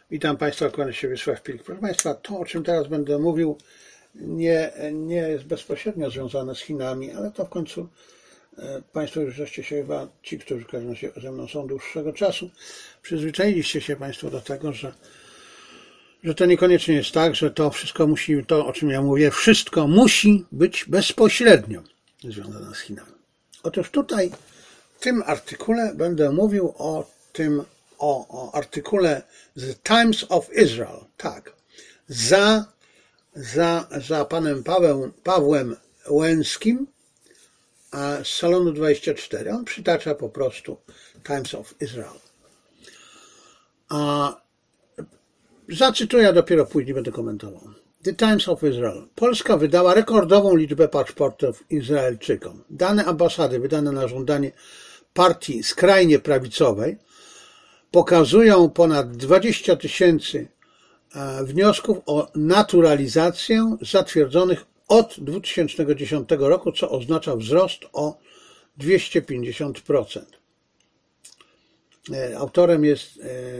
Witam Państwa, kłaniam się Wiesław Pilik. Proszę Państwa, to o czym teraz będę mówił nie jest bezpośrednio związane z Chinami, ale to w końcu Państwo już żeście się chyba, ci, którzy w każdym razie ze mną są dłuższego czasu, przyzwyczailiście się Państwo do tego, że to niekoniecznie jest tak, że to wszystko musi, to o czym ja mówię, wszystko musi być bezpośrednio związane z Chinami. Otóż tutaj w tym artykule będę mówił o artykule The Times of Israel. Tak. Za panem Pawłem Łęckim z Salonu 24. On przytacza po prostu Times of Israel. Zacytuję, dopiero później będę komentował. The Times of Israel. Polska wydała rekordową liczbę paszportów Izraelczykom. Dane ambasady wydane na żądanie partii skrajnie prawicowej pokazują ponad 20 000 wniosków o naturalizację zatwierdzonych od 2010 roku, co oznacza wzrost o 250%. Autorem jest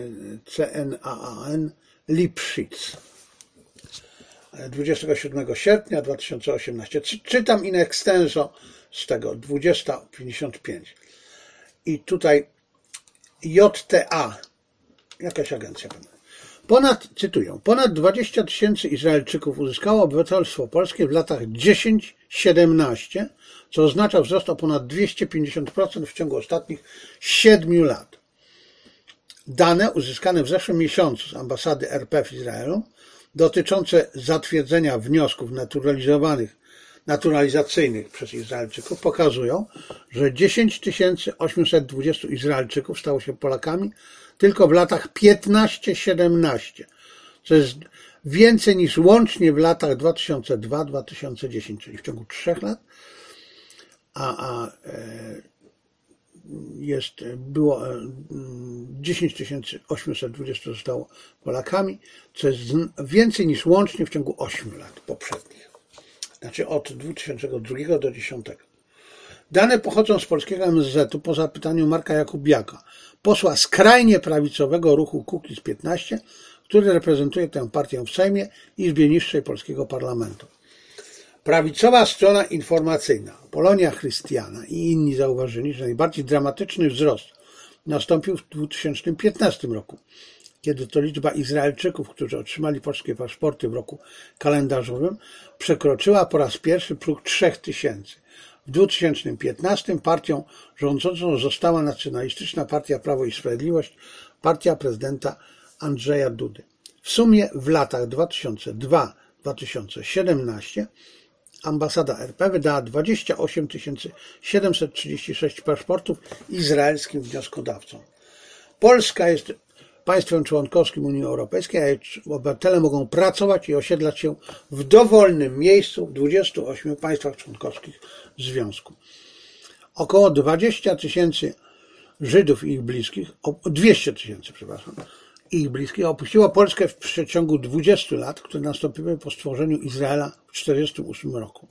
CNAAN Lipschitz. 27 sierpnia 2018. Czytam in extenso z tego 20:55. I tutaj JTA, jakaś agencja. Cytuję, ponad 20 000 Izraelczyków uzyskało obywatelstwo polskie w latach 10-17, co oznacza wzrost o ponad 250% w ciągu ostatnich 7 lat. Dane uzyskane w zeszłym miesiącu z ambasady RP w Izraelu dotyczące zatwierdzenia wniosków naturalizacyjnych przez Izraelczyków pokazują, że 10 820 Izraelczyków stało się Polakami tylko w latach 15-17, co jest więcej niż łącznie w latach 2002-2010, czyli w ciągu 3 lat, było 10 820 zostało Polakami, co jest więcej niż łącznie w ciągu 8 lat poprzednich. Znaczy od 2002 do 2010. Dane pochodzą z polskiego MSZ-u po zapytaniu Marka Jakubiaka, posła skrajnie prawicowego ruchu Kukiz 15, który reprezentuje tę partię w Sejmie i Izbie Niższej polskiego parlamentu. Prawicowa strona informacyjna, Polonia Chrystiana i inni zauważyli, że najbardziej dramatyczny wzrost nastąpił w 2015 roku, kiedy to liczba Izraelczyków, którzy otrzymali polskie paszporty w roku kalendarzowym, przekroczyła po raz pierwszy próg 3000. W 2015 partią rządzącą została nacjonalistyczna partia Prawo i Sprawiedliwość, partia prezydenta Andrzeja Dudy. W sumie w latach 2002-2017 ambasada RP wydała 28 736 paszportów izraelskim wnioskodawcom. Polska jest państwem członkowskim Unii Europejskiej, a jej obywatele mogą pracować i osiedlać się w dowolnym miejscu w 28 państwach członkowskich Związku. Około 20 000 Żydów i ich bliskich, 200 000, przepraszam, ich bliskich opuściło Polskę w przeciągu 20 lat, które nastąpiły po stworzeniu Izraela w 1948 roku.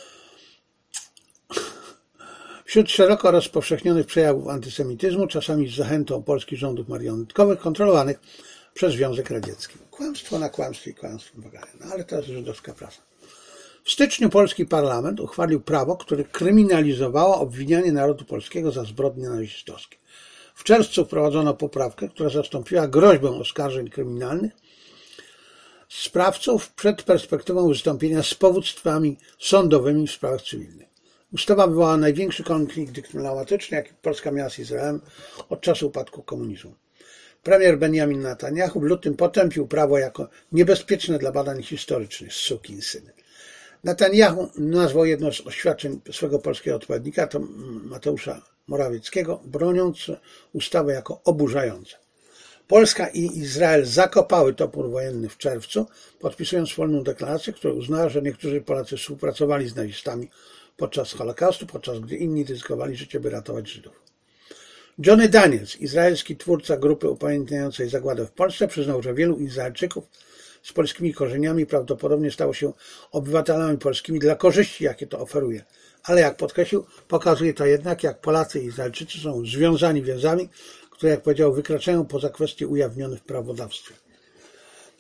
Wśród szeroko rozpowszechnionych przejawów antysemityzmu, czasami z zachętą polskich rządów marionetkowych, kontrolowanych przez Związek Radziecki. Kłamstwo na kłamstwie i kłamstwo bagaje. Ale to jest żydowska prasa. W styczniu polski parlament uchwalił prawo, które kryminalizowało obwinianie narodu polskiego za zbrodnie nazistowskie. W czerwcu wprowadzono poprawkę, która zastąpiła groźbę oskarżeń kryminalnych sprawców przed perspektywą wystąpienia z powództwami sądowymi w sprawach cywilnych. Ustawa wywołała największy konflikt dyplomatyczny, jaki Polska miała z Izraelem od czasu upadku komunizmu. Premier Benjamin Netanjahu w lutym potępił prawo jako niebezpieczne dla badań historycznych. Sukinsyn. Netanjahu nazwał jedno z oświadczeń swego polskiego odpowiednika, to Mateusza Morawieckiego, broniąc ustawę jako oburzające. Polska i Izrael zakopały topór wojenny w czerwcu, podpisując wspólną deklarację, która uznała, że niektórzy Polacy współpracowali z nazistami podczas Holokaustu, podczas gdy inni ryzykowali życie, by ratować Żydów. Johnny Daniels, izraelski twórca grupy upamiętniającej zagładę w Polsce, przyznał, że wielu Izraelczyków z polskimi korzeniami prawdopodobnie stało się obywatelami polskimi dla korzyści, jakie to oferuje. Ale jak podkreślił, pokazuje to jednak, jak Polacy i Izraelczycy są związani więzami, które, jak powiedział, wykraczają poza kwestie ujawnione w prawodawstwie.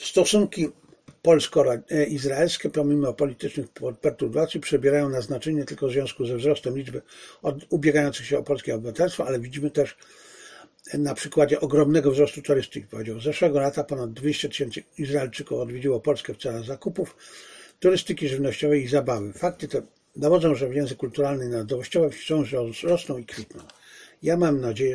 Stosunki polsko-izraelskie, pomimo politycznych perturbacji, przebierają na znaczenie tylko w związku ze wzrostem liczby ubiegających się o polskie obywatelstwo, ale widzimy też na przykładzie ogromnego wzrostu turystyki. Powiedział, zeszłego lata ponad 200 000 Izraelczyków odwiedziło Polskę w celach zakupów, turystyki żywnościowej i zabawy. Fakty te dowodzą, że więzy kulturalne i narodowościowe wciąż rosną i kwitną. Ja mam nadzieję,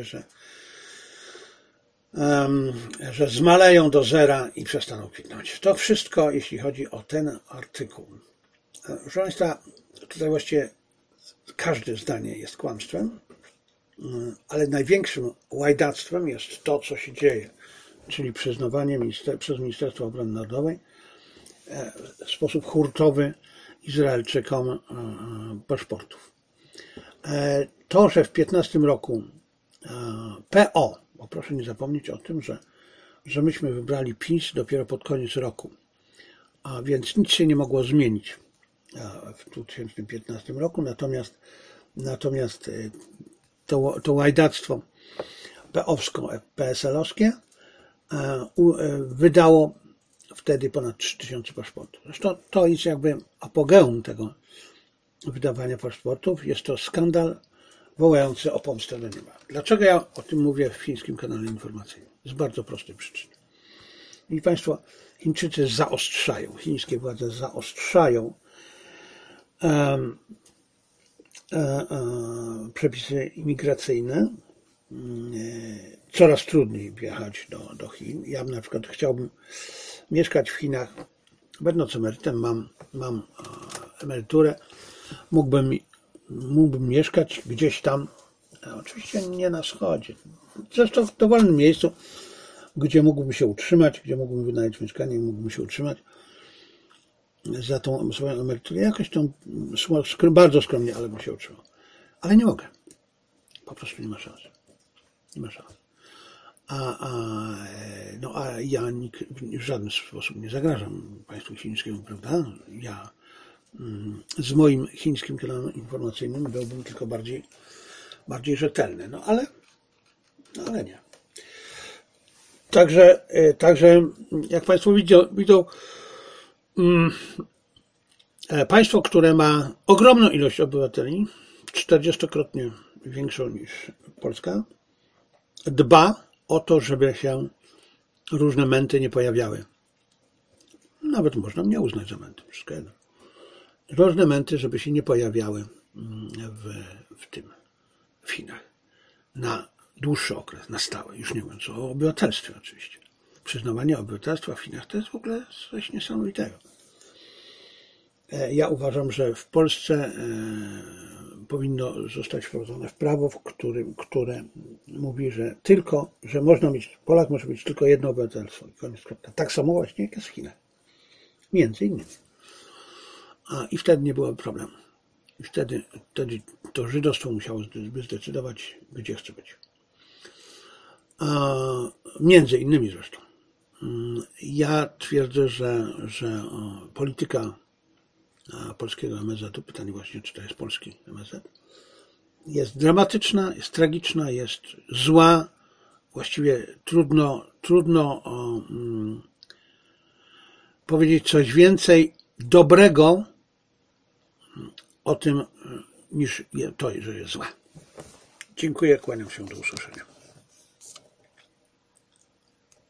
że zmaleją do zera i przestaną kwitnąć. To wszystko, jeśli chodzi o ten artykuł. Proszę Państwa, tutaj właściwie każde zdanie jest kłamstwem, ale największym łajdactwem jest to, co się dzieje, czyli przyznawanie przez Ministerstwo Obrony Narodowej w sposób hurtowy Izraelczykom paszportów. To, że w 2015 roku PO, bo proszę nie zapomnieć o tym, że myśmy wybrali PiS dopiero pod koniec roku, a więc nic się nie mogło zmienić w 2015 roku, natomiast to łajdactwo PSL-owskie wydało wtedy ponad 3000 paszportów. Zresztą to jest jakby apogeum tego wydawania paszportów. Jest to skandal wołający o pomstę do nieba. Dlaczego ja o tym mówię w chińskim kanale informacyjnym? Z bardzo prostej przyczyny. I Państwo, Chińczycy zaostrzają, chińskie władze zaostrzają przepisy imigracyjne. Coraz trudniej wjechać do Chin. Ja na przykład chciałbym mieszkać w Chinach, będąc emerytem, mam emeryturę, mógłbym mieszkać gdzieś tam, oczywiście nie na wschodzie, zresztą w dowolnym miejscu, gdzie mógłbym się utrzymać, gdzie mógłbym wynająć mieszkanie i mógłbym się utrzymać za tą swoją emeryturę. Jakoś tą bardzo skromnie, ale bym się utrzymał. Ale nie mogę. Po prostu nie ma szans. Nie ma szans. A ja w żaden sposób nie zagrażam państwu chińskiemu, prawda? Ja z moim chińskim kanałem informacyjnym byłbym tylko bardziej rzetelny. No ale nie. Także jak Państwo widzą, państwo, które ma ogromną ilość obywateli, 40-krotnie większą niż Polska, dba o to, żeby się różne męty nie pojawiały. Nawet można mnie uznać za męty, wszystko jedno. Różne męty, żeby się nie pojawiały w Chinach na dłuższy okres, na stałe. Już nie mówiąc o obywatelstwie oczywiście. Przyznawanie obywatelstwa w Chinach to jest w ogóle coś niesamowitego. Ja uważam, że w Polsce powinno zostać wprowadzone w prawo, które mówi, że Polak może mieć tylko jedno obywatelstwo. Koniec kropka. Tak samo właśnie jak jest w Chinach. Między innymi. I wtedy nie byłoby problemu. I wtedy to żydostwo musiało zdecydować, gdzie chce być. Między innymi zresztą. Ja twierdzę, że polityka polskiego MSZ-u, pytanie właśnie, czy to jest polski MSZ, jest dramatyczna, jest tragiczna, jest zła. Właściwie trudno powiedzieć coś więcej dobrego o tym, niż to, że jest zła. Dziękuję, kłaniam się, do usłyszenia.